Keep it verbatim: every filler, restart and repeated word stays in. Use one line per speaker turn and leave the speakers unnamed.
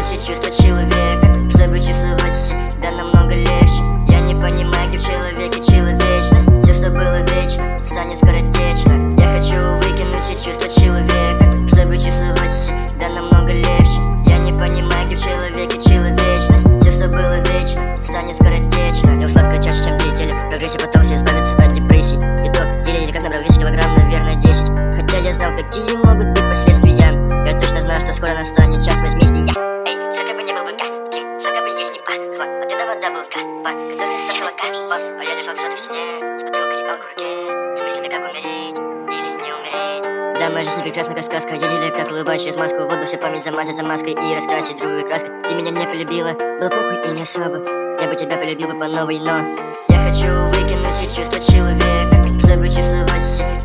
выкину все чувства человека, чтобы чувствовать себя намного легче. Я не понимаю, где в человеке человечность. Все, что было вечно, станет скоротечно. Я хочу выкинуть все чувства человека, чтобы чувствовать себя намного легче. Я не понимаю, где в человеке человечность. Все, что было вечно, станет скоротечно. Пил сладкую чаще, чем пить, в прогрессе пытался избавиться от депрессий. И то еле-еле как набрал вес килограмм, наверное, десять. Хотя я знал, какие могут быть последствия. Я точно знаю, что скоро настанет час возмездия. Эй, сука бы не был бы гадким, сука бы здесь не пахло. Вот это вода был капа, который сосала капа. А я лежал прижатый к стене, с бутылкой алкоголя в руке, с мыслями, как умереть или не умереть. Да, моя жизнь прекрасна, как сказка. Я еле как улыбаюсь через маску. Вот бы всю память замазать за маской и раскрасить другой краской. Ты меня не полюбила, было похуй и не особо. Я бы тебя полюбил бы по новой, но я хочу выкинуть все чувства человека, чтобы чувствовать себя